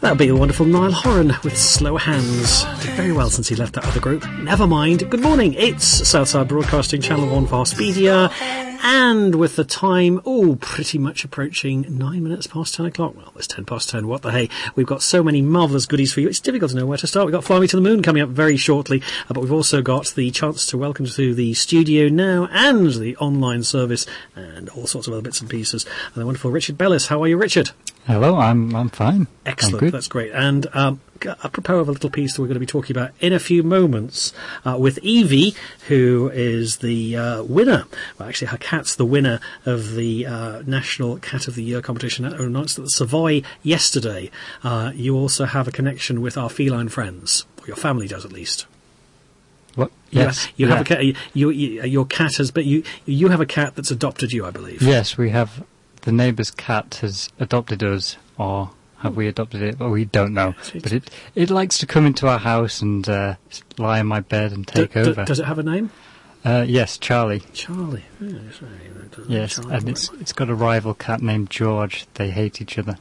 That'll be the wonderful Niall Horan with Slow Hands. Did very well since he left that other group. Never mind. Good morning. It's Southside Broadcasting, Channel 1 for Hospedia. And with the time, pretty much approaching 9 minutes past 10 o'clock. Well, it's 10 past 10. What the hey? We've got so many marvellous goodies for you. It's difficult to know where to start. We've got Fly Me to the Moon coming up very shortly. But we've also got the chance to welcome to the studio now and the online service and all sorts of other bits and pieces. And the wonderful Richard Bellis. How are you, Richard? Hello, I'm fine. Excellent, that's great. And apropos of a little piece that we're going to be talking about in a few moments with Evie, who is the winner. Well, actually, her cat's the winner of the National Cat of the Year competition that was announced at the Savoy yesterday. You also have a connection with our feline friends, or your family does at least. What? Yes, you have a cat. Your cat has, but you have a cat that's adopted you, I believe. Yes, we have. The neighbour's cat has adopted us, or have we adopted it? Well, we don't know. But it likes to come into our house and lie in my bed and take over. Does it have a name? Yes, Charlie. Charlie. Yes, Charlie. And it's got a rival cat named George. They hate each other.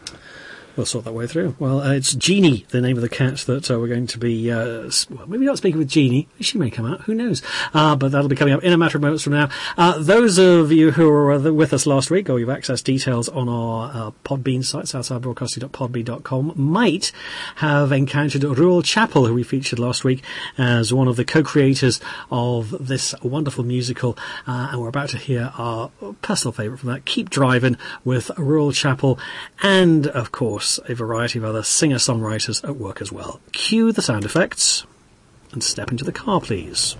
We'll sort that way through. Well, it's Jeannie, the name of the cat that we're going to be... maybe not speaking with Jeannie. She may come out. Who knows? But that'll be coming up in a matter of moments from now. Those of you who were with us last week, or you've accessed details on our Podbean site, southsidebroadcasting.podbean.com, might have encountered Ruel Chappell, who we featured last week as one of the co-creators of this wonderful musical. And we're about to hear our personal favourite from that, Keep Driving, with Ruel Chappell, and, of course, a variety of other singer-songwriters at work as well. Cue the sound effects and step into the car, please.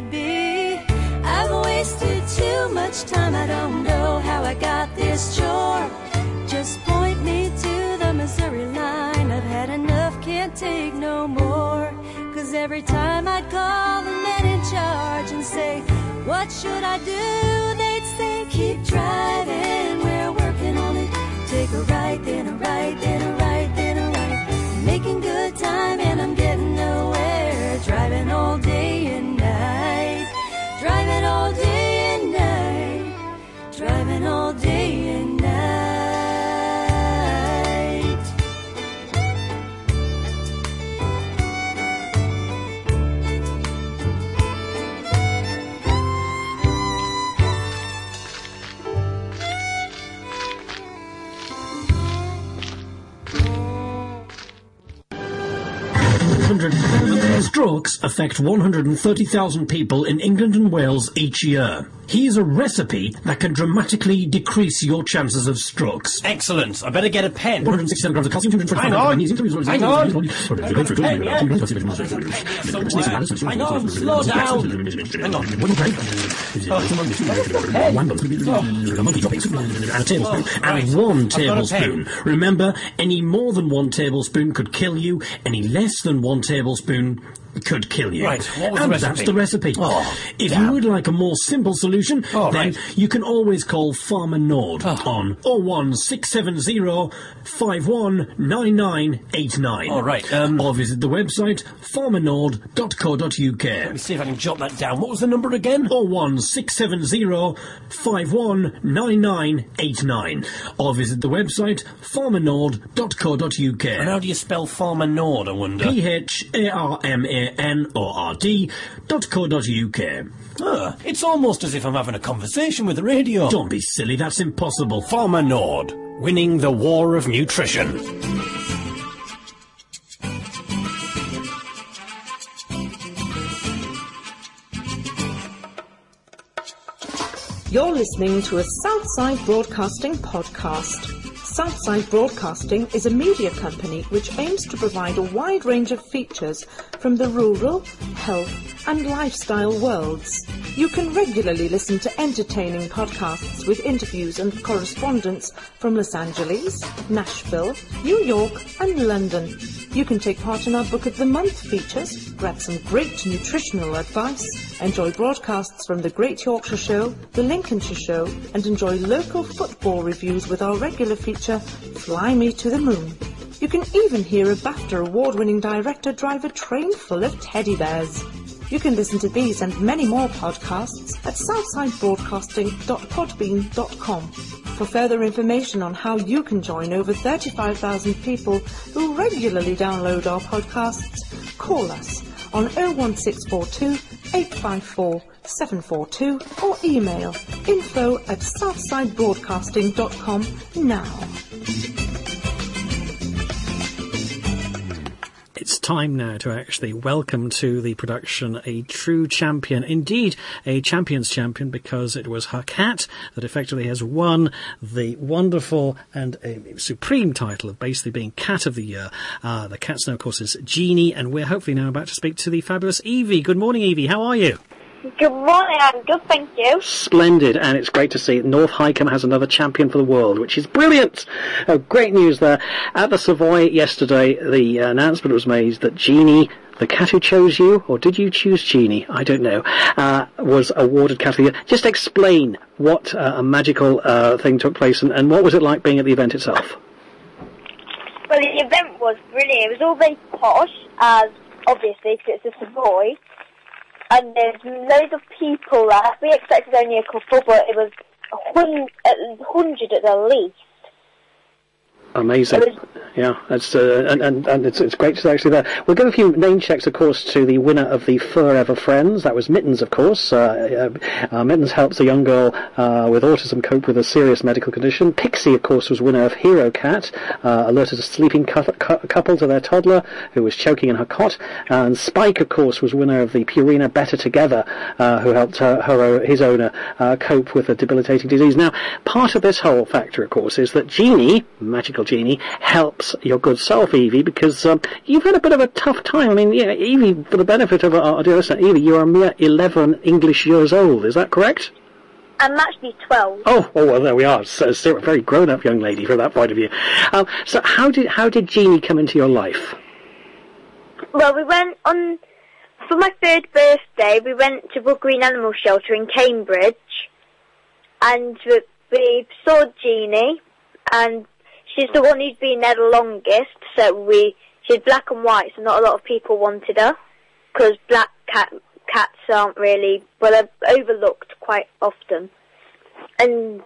Time I don't know how I got this joy. every time I'd call the men in charge and say, what should I do? They'd say, keep driving, we're working on it. Take a right, then a right, then a right, then a right. I'm making good time and I'm getting nowhere. Driving all day and night. Driving all day and night. Driving all day and night. 100 strokes affect 130,000 people in England and Wales each year. Here's a recipe that can dramatically decrease your chances of strokes. Excellent. I better get a pen. 167 grams of calcium, 225 Hang on. Hang on. Slow down. Hang on. And a tablespoon. And 1 tablespoon. Remember, any more than 1 tablespoon could kill you. Any less than 1 tablespoon could kill you. Right, what was and the recipe? That's the recipe. If you would like a more simple solution, then you can always call Farmer Nord on 01670 519989. All right. Or visit the website farmernord.co.uk. Let me see if I can jot that down. What was the number again? 01670 519989. Or visit the website farmernord.co.uk. And how do you spell Farmer Nord, I wonder? PHARMANORD.co.uk. It's almost as if I'm having a conversation with the radio. Don't be silly, that's impossible. Farmer Nord, winning the war of nutrition. You're listening to a Southside Broadcasting podcast. Southside Broadcasting is a media company which aims to provide a wide range of features from the rural, health and lifestyle worlds. You can regularly listen to entertaining podcasts with interviews and correspondence from Los Angeles, Nashville, New York and London. You can take part in our Book of the Month features, grab some great nutritional advice, enjoy broadcasts from the Great Yorkshire Show, the Lincolnshire Show, and enjoy local football reviews with our regular feature, Fly Me to the Moon. You can even hear a BAFTA award-winning director drive a train full of teddy bears. You can listen to these and many more podcasts at southsidebroadcasting.podbean.com. For further information on how you can join over 35,000 people who regularly download our podcasts, call us on 01642 854 742 or email info@southsidebroadcasting.com now. It's time now to actually welcome to the production a true champion, indeed a champion's champion, because it was her cat that effectively has won the wonderful and supreme title of basically being Cat of the Year. The cat's name, of course, is Jeannie, and we're hopefully now about to speak to the fabulous Evie. Good morning, Evie. How are you? Good morning, I'm good, thank you. Splendid, and it's great to see North Highcombe has another champion for the world, which is brilliant. Great news there. At the Savoy yesterday, the announcement was made that Jeannie, the cat who chose you, or did you choose Jeannie? I don't know, was awarded Cat of the Year. Just explain what a magical thing took place, and what was it like being at the event itself? Well, the event was brilliant. It was all very posh, as obviously, because it's a Savoy. And there's loads of people there. We expected only a couple, but it was 100 at the least. Amazing. Yeah, that's and it's great to see actually there. We'll give a few name checks, of course, to the winner of the Forever Friends. That was Mittens, of course. Mittens helps a young girl with autism cope with a serious medical condition. Pixie, of course, was winner of Hero Cat, alerted a sleeping couple to their toddler who was choking in her cot. And Spike, of course, was winner of the Purina Better Together, who helped his owner cope with a debilitating disease. Now, part of this whole factor, of course, is that Jeannie, magical Jeannie, helps your good self, Evie, because you've had a bit of a tough time. I mean, yeah, Evie, for the benefit of our dear listener, Evie, you're a mere 11 English years old, is that correct? I'm actually 12. Oh, well, there we are. So a very grown-up young lady from that point of view. So how did Jeannie come into your life? Well, we went on for my 3rd birthday, we went to Wood Green Animal Shelter in Cambridge, and we saw Jeannie, and she's the one who's been there the longest, so she's black and white, so not a lot of people wanted her, because black cats aren't really, well, they're overlooked quite often. And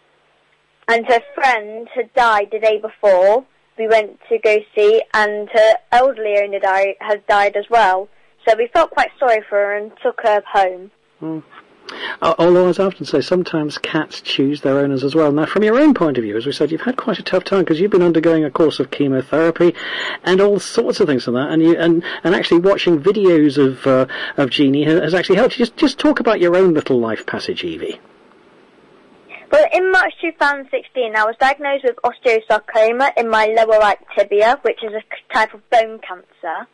her friend had died the day before we went to go see, and her elderly owner has died as well. So we felt quite sorry for her and took her home. Mm. Although, as I often say, sometimes cats choose their owners as well. Now, from your own point of view, as we said, you've had quite a tough time because you've been undergoing a course of chemotherapy and all sorts of things like that. And actually watching videos of Jeannie has actually helped you. Just talk about your own little life passage, Evie. Well, in March 2016, I was diagnosed with osteosarcoma in my lower right tibia, which is a type of bone cancer.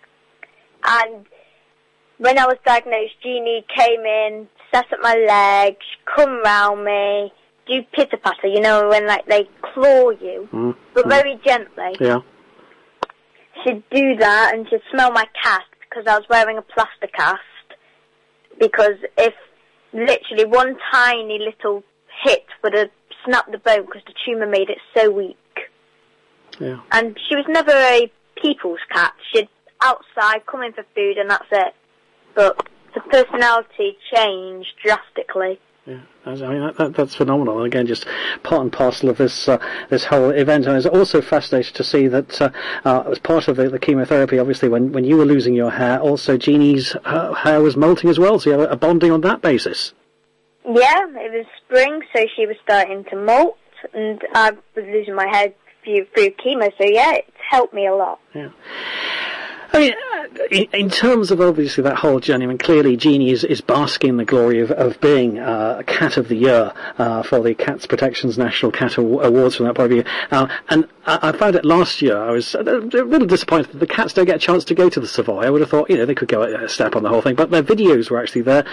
And when I was diagnosed, Jeannie came in, sat at my legs, come round me, do pitter-patter, you know, when like they claw you, but very gently. Yeah. She'd do that, and she'd smell my cast because I was wearing a plaster cast. Because if literally one tiny little hit would have snapped the bone because the tumour made it so weak. Yeah. And she was never a people's cat. She'd outside, come in for food, and that's it. But her personality changed drastically. Yeah, I mean that's phenomenal. And again, just part and parcel of this whole event. And it's also fascinating to see that as part of the chemotherapy, obviously, when you were losing your hair, also Jeannie's hair was molting as well. So you have a bonding on that basis. Yeah, it was spring, so she was starting to molt, and I was losing my hair through chemo. So yeah, it's helped me a lot. Yeah. I mean, in terms of obviously that whole journey, I mean, clearly Jeannie is basking in the glory of being Cat of the Year for the Cats Protection's National Cat Awards from that point of view. And I found it last year, I was a little disappointed that the cats don't get a chance to go to the Savoy. I would have thought, they could go a step on the whole thing, but their videos were actually there.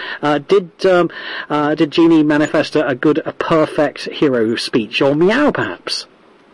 Did Jeannie manifest a perfect hero speech, or meow perhaps?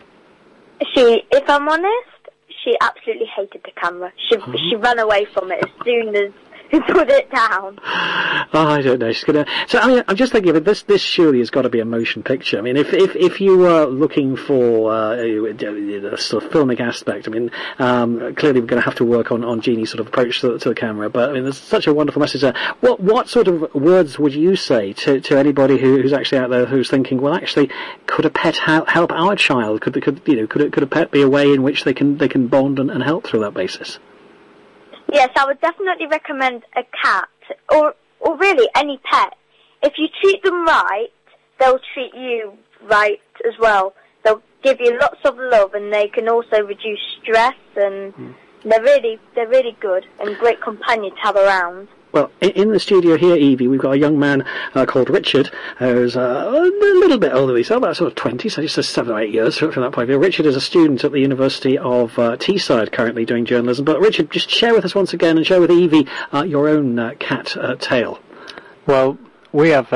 If I'm honest, she absolutely hated the camera. She ran away from it as soon as we put it down. Oh, I don't know. She's gonna. So I mean, I'm just thinking of it. This surely has got to be a motion picture. I mean, if you were looking for a sort of filmic aspect, I mean, clearly we're going to have to work on Jeannie's sort of approach to the camera. But I mean, there's such a wonderful message there. What sort of words would you say to anybody who's actually out there who's thinking, well, actually, could a pet help our child? Could a pet be a way in which they can bond and help through that basis? Yes, I would definitely recommend a cat, or really any pet. If you treat them right, they'll treat you right as well. They'll give you lots of love, and they can also reduce stress, and they're really good and great companion to have around. Well, in the studio here, Evie, we've got a young man called Richard, who's a little bit older than yourself, about sort of 20, so just 7 or 8 years from that point of view. Richard is a student at the University of Teesside, currently doing journalism. But Richard, just share with us once again, and share with Evie your own cat tale. Well, we have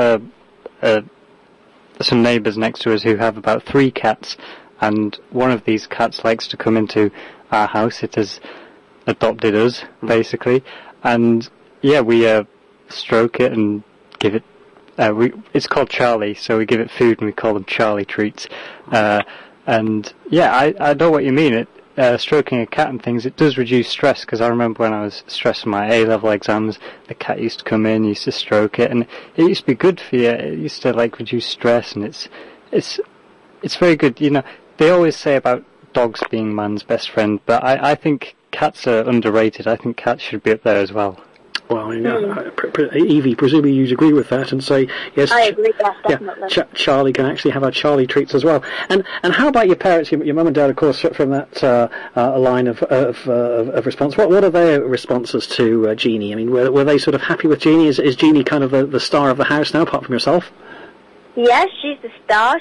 some neighbours next to us who have about 3 cats, and one of these cats likes to come into our house. It has adopted us, basically, and yeah, we stroke it and give it. It's called Charlie, so we give it food and we call them Charlie treats. And yeah, I know what you mean. Stroking a cat and things, it does reduce stress. Because I remember when I was stressed in my A-level exams, the cat used to come in, used to stroke it, and it used to be good for you. It used to reduce stress, and it's very good. They always say about dogs being man's best friend, but I think cats are underrated. I think cats should be up there as well. Well, I mean, Evie, presumably you'd agree with that and say, yes, I agree, yes, definitely. Yeah, Charlie can actually have our Charlie treats as well. And how about your parents, your mum and dad, of course, from that line of response? What are their responses to Jeannie? I mean, were they sort of happy with Jeannie? Is Jeannie kind of the star of the house now, apart from yourself? Yes, she's the star.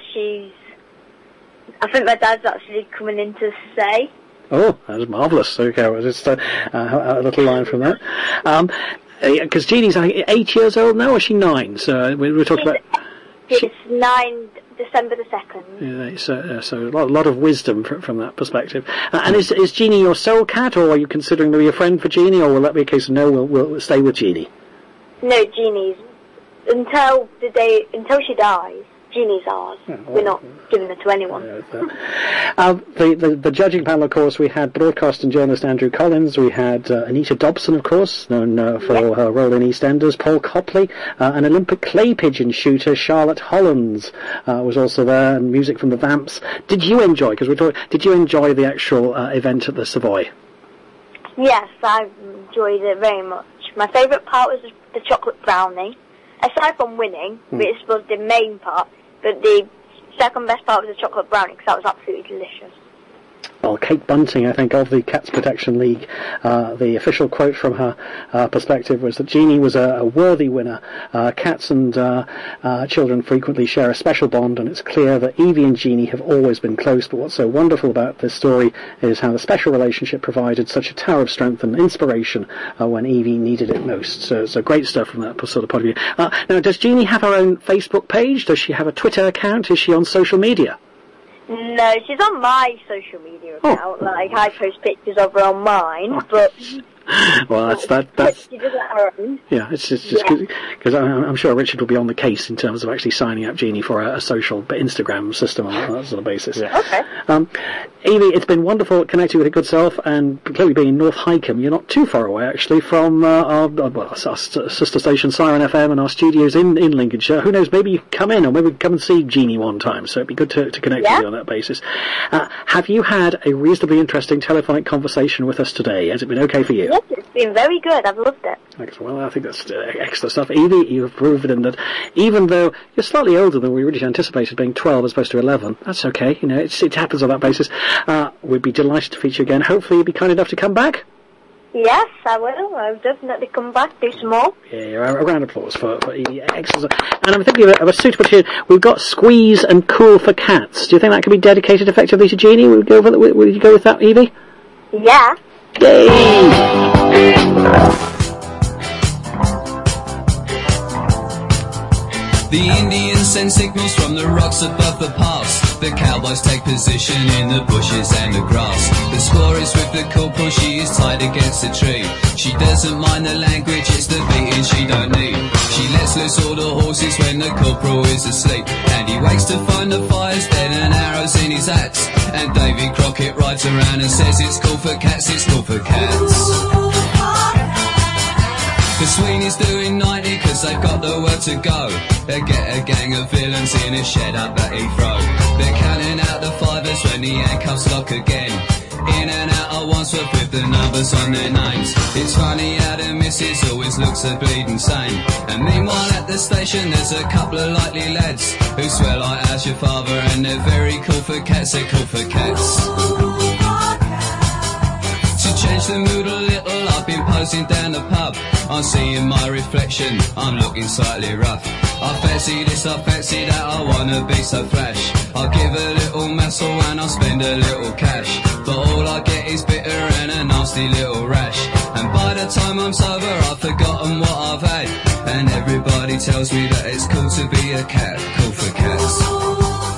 I think my dad's actually coming in to say. Oh, that was marvellous. Okay, well, just a little line from that. Because Jeannie's 8 years old now, or is she 9? So we're talking about... She's 9, December the 2nd. Yeah, so a lot of wisdom from that perspective. And is Jeannie your sole cat, or are you considering to be a friend for Jeannie, or will that be a case of no, we'll stay with Jeannie? No, Jeannie's. Until she dies, Jeannie's ours. Yeah, well, we're not giving her to anyone. The judging panel, of course, we had broadcast and journalist Andrew Collins, we had Anita Dobson, of course, known for her role in EastEnders, Paul Copley, an Olympic clay pigeon shooter, Charlotte Hollands, was also there, and music from the Vamps. Did you enjoy the actual event at the Savoy? Yes, I enjoyed it very much. My favourite part was the chocolate brownie. Aside from winning, which was the main part, but the second best part was the chocolate brownie, because that was absolutely delicious. Well, Kate Bunting, I think, of the Cats Protection League, the official quote from her perspective was that Jeannie was a worthy winner. Cats and children frequently share a special bond, and it's clear that Evie and Jeannie have always been close, but what's so wonderful about this story is how the special relationship provided such a tower of strength and inspiration when Evie needed it most. So great stuff from that sort of point of view. Now, does Jeannie have her own Facebook page? Does she have a Twitter account? Is she on social media? No, she's on my social media account. Like, I post pictures of her on mine, but... Well, that's she doesn't have her own. Yeah, it's just because I'm sure Richard will be on the case in terms of actually signing up Jeannie for a social Instagram system on that sort of basis. Yeah. Okay. Evie, it's been wonderful connecting with your good self, and clearly being in North Hykeham, you're not too far away actually from our sister station Siren FM and our studios in Lincolnshire. Who knows? Maybe you can come in, or maybe come and see Jeannie one time. So it'd be good to connect with you on that basis. Have you had a reasonably interesting telephonic conversation with us today? Has it been okay for you? Yes, it's been very good. I've loved it. Excellent. Well, I think that's excellent stuff. Evie, you've proven that even though you're slightly older than we originally anticipated, being 12 as opposed to 11, that's okay. You know, it happens on that basis. We'd be delighted to feature you again. Hopefully you'll be kind enough to come back. Yes, I will. I'll definitely come back, do some more. Yeah, a round of applause for Evie. Excellent. And I'm thinking of a suitable tune. We've got Squeeze and Cool for Cats. Do you think that can be dedicated effectively to Jeannie? Will you go with that, Evie? Yeah. Yay! The Indians send signals from the rocks above the pass. The cowboys take position in the bushes and the grass. The score is with the corporal, she is tied against a tree. She doesn't mind the language, it's the beating she don't need. She lets loose all the horses when the corporal is asleep. And he wakes to find the fire's dead and arrows in his axe. And Davy Crockett rides around and says it's cool for cats, it's cool for cats. The Sweeney's doing 90 cause they've got the word to go. They get a gang of villains in a shed up at Heathrow. They're counting out the fivers when the handcuffs lock again. In and out at once with the numbers on their names. It's funny how the missus always looks a bleeding sane. And meanwhile at the station there's a couple of likely lads who swear like how's your father, and they're very cool for cats, they're cool for cats. To change the mood a little, I've been posing down the pub. I'm seeing my reflection, I'm looking slightly rough. I fancy this, I fancy that, I wanna be so flash. I'll give a little muscle and I'll spend a little cash. But all I get is bitter and a nasty little rash. And by the time I'm sober I've forgotten what I've had. And everybody tells me that it's cool to be a cat, cool for cats.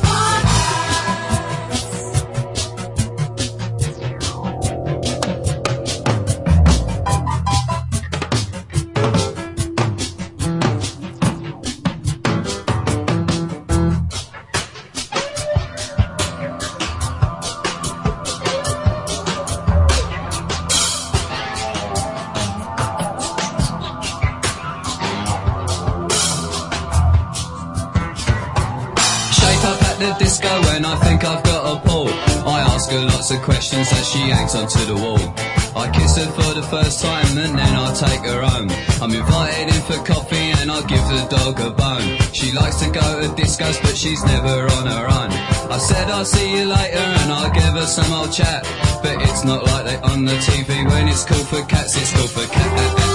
Disco when I think I've got a pull. I ask her lots of questions as she hangs onto the wall. I kiss her for the first time and then I take her home. I'm invited in for coffee and I give the dog a bone. She likes to go to discos but she's never on her own. I said I'll see you later and I'll give her some old chat. But it's not like they on the TV when it's cool for cats, it's cool for cats.